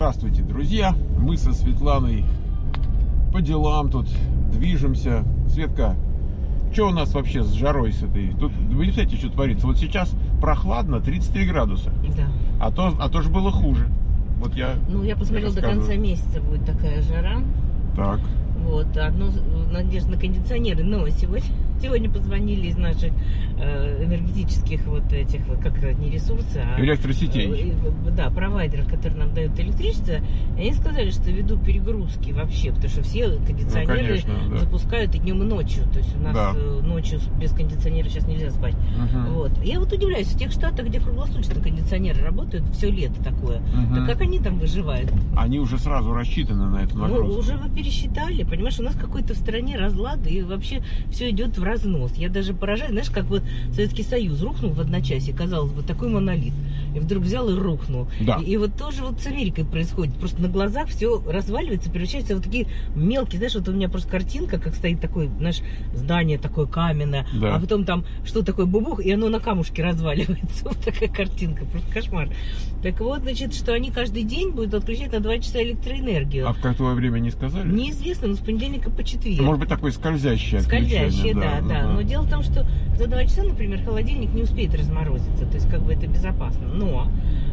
Здравствуйте, друзья! Мы со Светланой по делам тут движемся. Светка, что у нас вообще с жарой с этой? Тут, вы не знаете, что творится? Вот сейчас прохладно, 33 градуса. Да. А то же было хуже. Вот я посмотрел, до конца месяца будет такая жара. Так. Вот, надежда на кондиционеры. Но сегодня позвонили из наших энергетических вот этих, как это, не ресурсы, а электросетей. Да, провайдеров, которые нам дают электричество. И они сказали, что ввиду перегрузки вообще, потому что все кондиционеры запускают и днем, и ночью. То есть у нас ночью без кондиционера сейчас нельзя спать. Вот. Я вот удивляюсь, в тех штатах, где круглосуточно кондиционеры работают, все лето такое, так как они там выживают? Они уже сразу рассчитаны на эту нагрузку. Ну, уже вы пересчитали, понимаешь, у нас какой-то в стране разлад, и вообще все идет в разнос. Я даже поражаюсь, знаешь, как вот Советский Союз рухнул в одночасье, казалось бы, такой монолит, и вдруг взял и рухнул. Да. И вот тоже вот с Америкой происходит, просто на глазах все разваливается, превращается в вот такие мелкие, знаешь, вот у меня просто картинка, как стоит такое, знаешь, здание такое каменное, а потом там что такое бубух, и оно на камушке разваливается. Вот такая картинка, просто кошмар. Так вот, значит, что они каждый день будут отключать на 2 часа электроэнергию. А в какое время не сказали? Неизвестно, но с понедельника по четверг. Может быть, такое скользящее отключение. Да. Но дело в том, что за 2 часа, например, холодильник не успеет разморозиться. То есть, как бы это безопасно. Но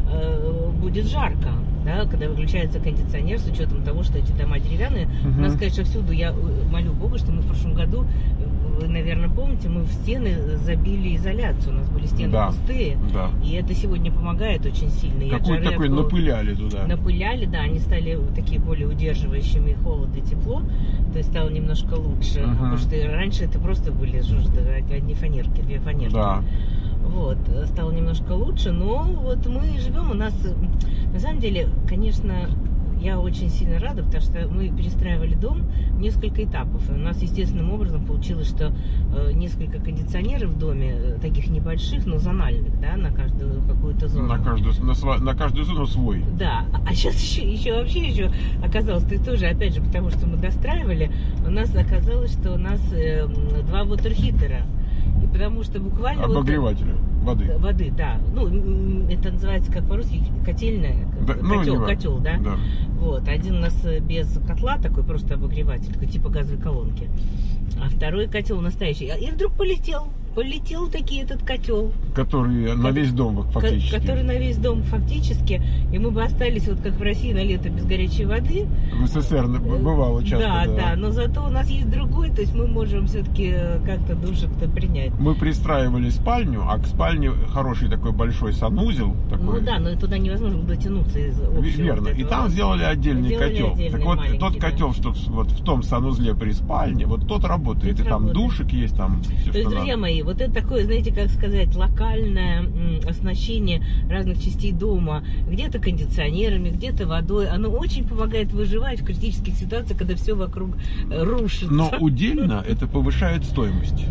будет жарко, да, когда выключается кондиционер, с учетом того, что эти дома деревянные. У нас, конечно, всюду, я молю Бога, что мы в прошлом году, вы, наверное, помните, мы в стены забили изоляцию. У нас были стены пустые. Да. И это сегодня помогает очень сильно. Какой такой напыляли туда? Напыляли, да, они стали такие более удерживающими холод и тепло. То есть стало немножко лучше. Потому что раньше это просто были одни фанерки, 2 фанерки. Да. Вот, стало немножко лучше, но вот мы живем, у нас, на самом деле, конечно, я очень сильно рада, потому что мы перестраивали дом в несколько этапов. И у нас естественным образом получилось, что несколько кондиционеров в доме, таких небольших, но зональных, да, на каждую какую-то зону. На каждую зону свой. Да, а сейчас еще оказалось, ты тоже, опять же, потому что мы достраивали, у нас оказалось, что у нас 2 вотерхитера. И потому что буквально... Обогревателя воды. Воды, да. Ну, это называется, как по-русски, котельная. Да, котел, да? Да. Вот. Один у нас без котла, такой просто обогреватель, такой типа газовой колонки. А второй котел настоящий. И вдруг полетел таки этот котел. Который на весь дом фактически. Который на весь дом фактически. И мы бы остались, вот как в России, на лето без горячей воды. В СССР бывало часто. Да. Но зато у нас есть другой, то есть мы можем все-таки как-то душек-то принять. Мы пристраивали спальню, а к спальне хороший такой большой санузел. Такой. Ну да, но туда невозможно дотянуться из общего. Верно. И там сделали отдельный котел. Так вот, тот котел, что вот в том санузле при спальне, вот тот работает. И там душек есть, там все, то есть, друзья мои, вот это такое, знаете, как сказать, локальное оснащение разных частей дома, где-то кондиционерами, где-то водой, оно очень помогает выживать в критических ситуациях, когда все вокруг рушится. Но удельно это повышает стоимость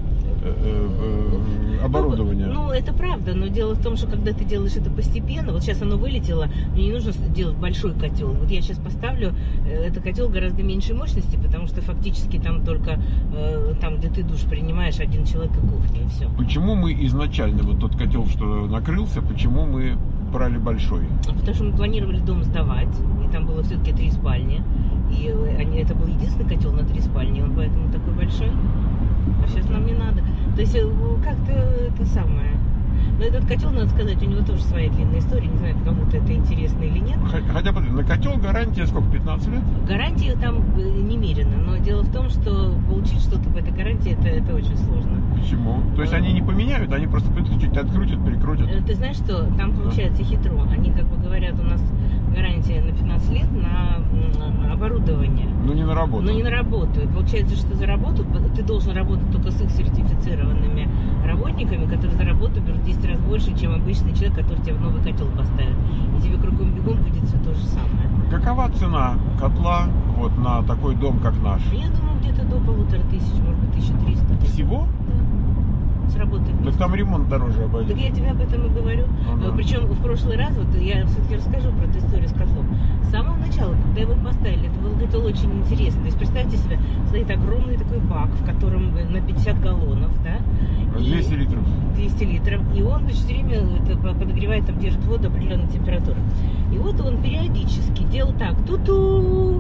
оборудования. Ну, это правда, но дело в том, что когда ты делаешь это постепенно, вот сейчас оно вылетело, мне не нужно делать большой котел. Вот я сейчас поставлю, это котел гораздо меньшей мощности, потому что фактически там только, там, где ты душ принимаешь, 1 человек и кухня, и все. Почему мы изначально, вот тот котел, что накрылся, почему мы брали большой? Потому что мы планировали дом сдавать, и там было все-таки 3 спальни, и это был единственный котел на 3 спальни, он поэтому такой большой. А сейчас нам не надо. То есть как-то это самое. Но этот котел, надо сказать, у него тоже своя длинная история. Не знаю, кому-то это интересно или нет. Хотя на котел гарантия сколько? 15 лет? Гарантия там немерено. Но дело в том, что получить что-то по этой гарантии, это очень сложно. Почему? То есть они не поменяют, они просто чуть-чуть открутят, перекрутят? Ты знаешь, что там получается хитро. Они как бы говорят, у нас гарантия на 15 лет на оборудование. Но не на работу. Но не на работу. И получается, что за работу ты должен работать только с их сертифицированными работниками, которые за работу берут 10 раз больше, чем обычный человек, который тебе в новый котел поставит. И тебе кругом бегом будет все то же самое. Какова цена котла вот на такой дом, как наш? Я думаю, где-то до 1500, может быть, 1300. Всего? Да. с работы вместе. Так там ремонт дороже обойдется. Так я тебе об этом и говорю. Причем в прошлый раз, вот я все-таки расскажу про эту историю с котлом. С самого начала, когда его поставили, это был котел очень интересный. То есть представьте себе, стоит огромный такой бак, в котором на 50 галлонов, да? 200 литров. 200 литров. И он все время подогревает, там держит воду определенной температуры. И вот он периодически делал так, ту-ту.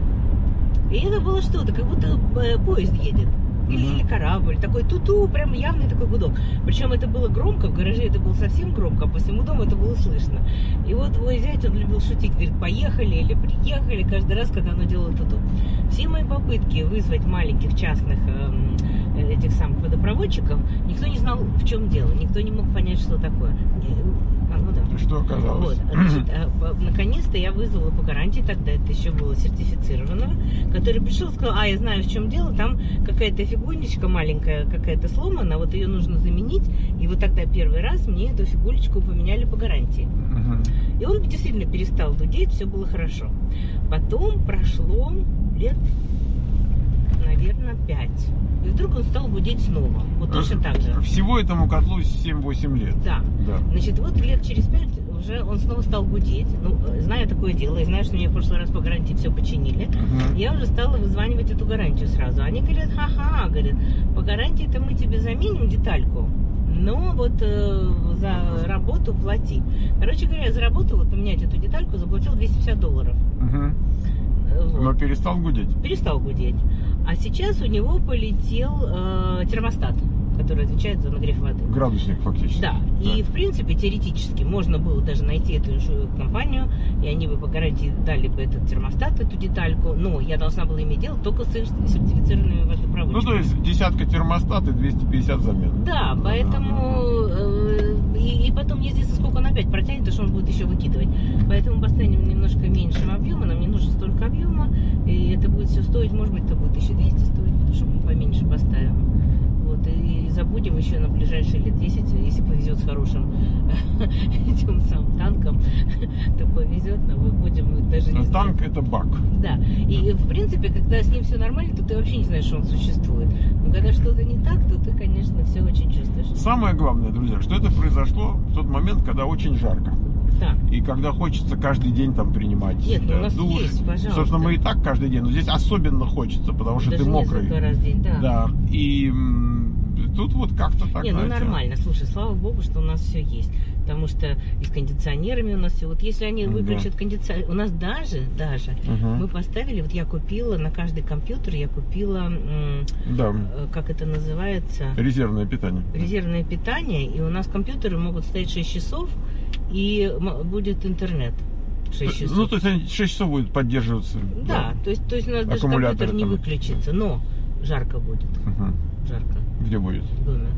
И это было что-то, как будто поезд едет. Или корабль, такой ту-ту, прям явный такой гудок. Причем это было громко, в гараже это было совсем громко, а по всему дому это было слышно. И вот мой зять, он любил шутить, говорит, поехали или приехали, каждый раз, когда оно делало ту-ту. Все мои попытки вызвать маленьких частных этих самых водопроводчиков, никто не знал, в чем дело, никто не мог понять, что такое. Ну да. Что оказалось? Вот, значит, наконец-то я вызвала по гарантии, тогда это еще было сертифицированного, который пришел и сказал, я знаю, в чем дело, там какая-то фигулечка маленькая, какая-то сломана, вот ее нужно заменить, и вот тогда первый раз мне эту фигулечку поменяли по гарантии. И он действительно перестал дудеть, все было хорошо. Потом прошло лет, наверное, 5. И вдруг он стал гудеть снова. Вот точно так же. Всего этому котлу 7-8 лет. Да. Значит, вот лет через 5 уже он снова стал гудеть. Ну, зная такое дело, и зная, что мне в прошлый раз по гарантии все починили, я уже стала вызванивать эту гарантию сразу. Они говорят, ха-ха, говорят, по гарантии-то мы тебе заменим детальку, но вот за работу плати. Короче говоря, за работу, вот поменять эту детальку, заплатил $250. Вот. Но перестал гудеть? Перестал гудеть. А сейчас у него полетел термостат, который отвечает за нагрев воды. Градусник фактически. Да. И в принципе, теоретически, можно было даже найти эту компанию, и они бы по гарантии дали бы этот термостат, эту детальку, но я должна была иметь дело только с их сертифицированными водопроводчиками. Ну, то есть десятка термостат и 250 замен. Да, поэтому... И потом неизвестно, сколько он опять протянет, потому что он будет еще выкидывать. Поэтому поставим немножко меньшим объемом, нам не нужно столько объема, и это будет все стоить, может быть, это будет 1200 стоить, чтобы мы поменьше поставим. Вот, и забудем еще на ближайшие лет 10, если повезет с хорошим этим самым танком, то повезет, но мы будем даже не знать. Танк это бак. Да, и в принципе, когда с ним все нормально, то ты вообще не знаешь, что он существует. Но когда что-то не так, то ты, конечно, все очень чувствуешь. Самое главное, друзья, что это произошло в тот момент, когда очень жарко. Да. И когда хочется каждый день там принимать Нет, у нас душ. есть, пожалуйста. Собственно, мы и так каждый день, но здесь особенно хочется, потому что даже ты мокрый. Несколько раз в день, да. Да. И тут вот как-то так. Не, ну нормально. Слушай, слава богу, что у нас все есть. Потому что и с кондиционерами у нас все. Вот если они выключат кондиционер, у нас даже мы поставили, вот я купила на каждый компьютер, я купила, как это называется? Резервное питание. Резервное питание, и у нас компьютеры могут стоять 6 часов, и будет интернет 6 часов. Ну, то есть они 6 часов будет поддерживаться. Да, то есть у нас даже компьютер не выключится, но жарко будет. Жарко. Где будет? В доме.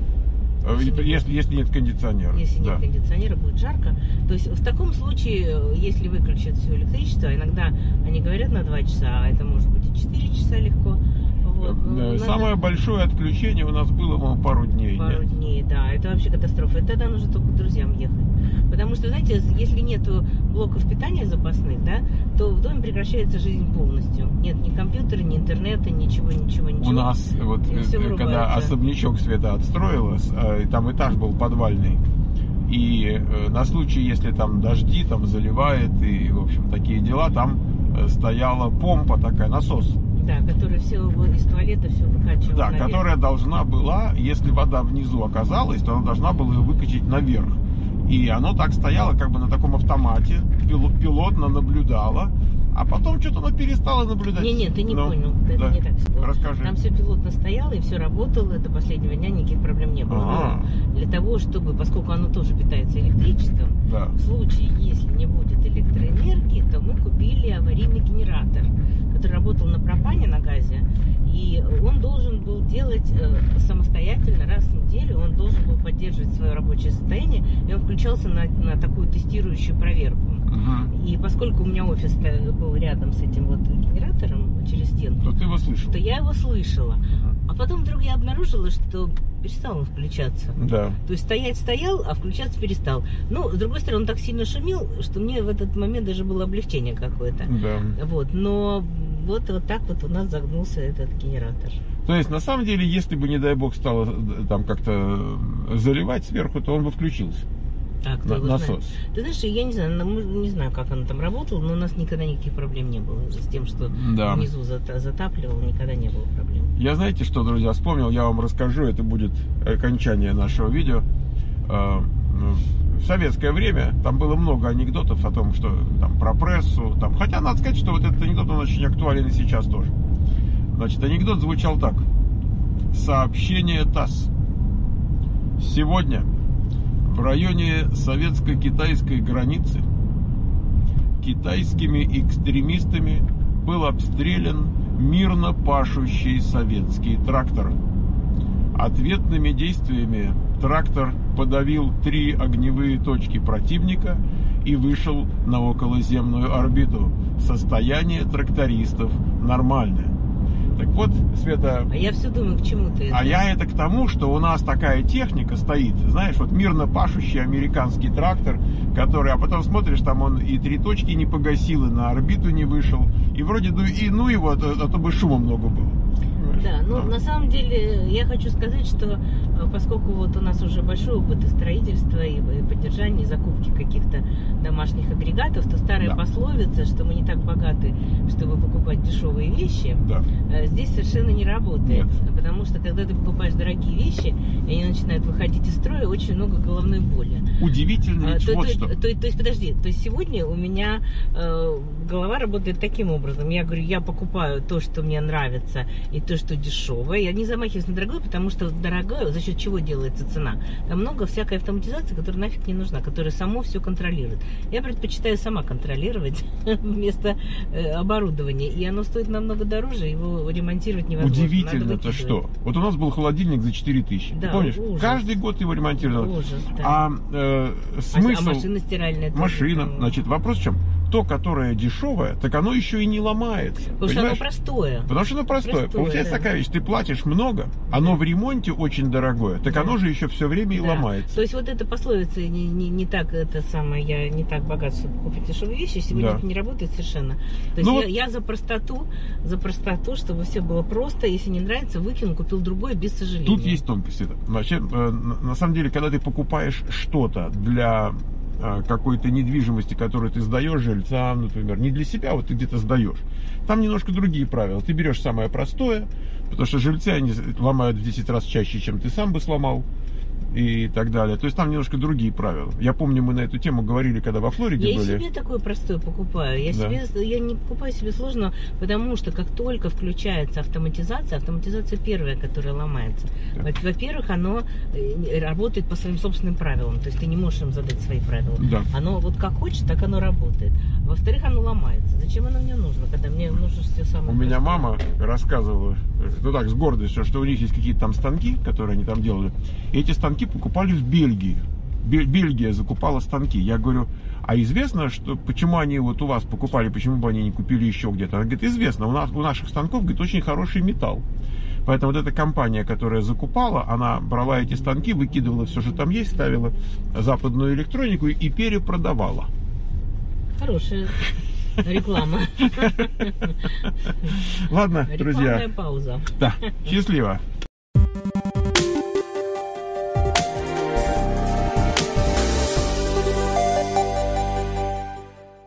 Если нет кондиционера. Если нет кондиционера, будет жарко. То есть в таком случае, если выключат все электричество, иногда они говорят на 2 часа, а это может быть и 4 часа легко. Вот. Самое большое отключение у нас было, по-моему, пару дней. Пару дней, да. Это вообще катастрофа. Это тогда нужно только к друзьям ехать. Потому что, знаете, если нету блоков питания запасных, да, то в доме прекращается жизнь полностью. Нет ни компьютера, ни интернета, ничего. У нас, вот, когда особнячок Света отстроилась, там этаж был подвальный. И на случай, если там дожди, там заливает, и, в общем, такие дела, там стояла помпа такая, насос. Да, которая все из туалета все выкачивала. Да, наверх. Которая должна была, если вода внизу оказалась, то она должна была ее выкачать наверх. И оно так стояло, как бы на таком автомате, пилотно наблюдало. А потом что-то она перестала наблюдать. Не, ты не понял. Это не так все было. Расскажи. Там все пилотно стояло и все работало. До последнего дня никаких проблем не было. Для того, чтобы, поскольку оно тоже питается электричеством, в случае, если не будет электроэнергии, то мы купили аварийный генератор, который работал на пропане, на газе. И он должен был делать самостоятельно раз в неделю. Он должен был поддерживать свое рабочее состояние. И он включался на такую тестирующую проверку. И поскольку у меня офис был рядом с этим вот генератором через стенку, то ты его слышал? То я его слышала. А потом вдруг я обнаружила, что перестал он включаться. Да. То есть стоял, а включаться перестал. Ну, с другой стороны, он так сильно шумел, что мне в этот момент даже было облегчение какое-то. Да. Вот. Но вот так вот у нас загнулся этот генератор. То есть, на самом деле, если бы, не дай бог, стало там как-то заливать сверху, то он бы включился. Насос. Ты знаешь, я не знаю, как оно там работало, но у нас никогда никаких проблем не было с тем, что внизу затапливал, никогда не было проблем. Я, знаете, что, друзья, вспомнил, я вам расскажу, это будет окончание нашего видео. В советское время там было много анекдотов о том, что там про прессу, там, хотя надо сказать, что вот этот анекдот, он очень актуален и сейчас тоже. Значит, анекдот звучал так. Сообщение ТАСС. Сегодня в районе советско-китайской границы китайскими экстремистами был обстрелян мирно пашущий советский трактор. Ответными действиями трактор подавил 3 огневые точки противника и вышел на околоземную орбиту. Состояние трактористов нормальное. Так вот, Света... А я все думаю, к чему ты это? А я это к тому, что у нас такая техника стоит, знаешь, вот мирно пашущий американский трактор, который, а потом смотришь, там он и 3 точки не погасил, и на орбиту не вышел, и вроде, ну его, а то бы шума много было. Да, ну на самом деле я хочу сказать, что поскольку вот у нас уже большой опыт и строительства, и поддержания, и закупки каких-то домашних агрегатов, то старая пословица, что мы не так богаты, чтобы покупать дешевые вещи, здесь совершенно не работает. Нет. Потому что когда ты покупаешь дорогие вещи, и они начинают выходить из строя, очень много головной боли. Удивительно, то есть, подожди, то есть сегодня у меня голова работает таким образом. Я говорю, я покупаю то, что мне нравится, и то, что дешевое. Я не замахиваюсь на дорогое, потому что дорогое, за счет чего делается цена? Там много всякой автоматизации, которая нафиг не нужна, которая само все контролирует. Я предпочитаю сама контролировать вместо оборудования. И оно стоит намного дороже, его ремонтировать невозможно. Удивительно-то что? Вот у нас был холодильник за 4000. Да, помнишь? Ужас. Каждый год его ремонтировали. Ужас, да. Смысл... А машина стиральная? Машина. Значит, вопрос в чем? То, которое дешевое, так оно еще и не ломается. Потому что оно простое. Потому что оно простое. Получается такая вещь, ты платишь много, оно в ремонте очень дорогое, так оно же еще все время и ломается. То есть вот эта пословица не так, это самое, я не так богат, чтобы купить дешевые вещи, сегодня это не работает совершенно. То есть я за простоту, чтобы все было просто, если не нравится, выкинул, купил другое без сожаления. Тут есть тонкость. Вообще, на самом деле, когда ты покупаешь что-то для какой-то недвижимости, которую ты сдаешь жильцам, например, не для себя, вот ты где-то сдаешь. Там немножко другие правила. Ты берешь самое простое, потому что жильцы, они ломают в 10 раз чаще, чем ты сам бы сломал, и так далее. То есть там немножко другие правила. Я помню, мы на эту тему говорили, когда во Флориде были. Я себе такое простое покупаю. Я не покупаю себе сложного, потому что как только включается автоматизация первая, которая ломается. Во-первых, оно работает по своим собственным правилам. То есть ты не можешь им задать свои правила. Оно вот как хочет, так оно работает. Во-вторых, оно ломается. Зачем оно мне нужно, когда мне нужно все самое простое? У меня мама рассказывала, ну так, с гордостью, что у них есть какие-то там станки, которые они там делали. И эти станки покупали в Бельгии. Бельгия закупала станки. Я говорю, а известно, что почему они вот у вас покупали, почему бы они не купили еще где-то? Она говорит, известно, у наших станков, говорит, очень хороший металл. Поэтому вот эта компания, которая закупала, она брала эти станки, выкидывала все, что там есть, ставила западную электронику и перепродавала. Хорошая реклама. Ладно, друзья. Рекламная пауза. Да, счастливо.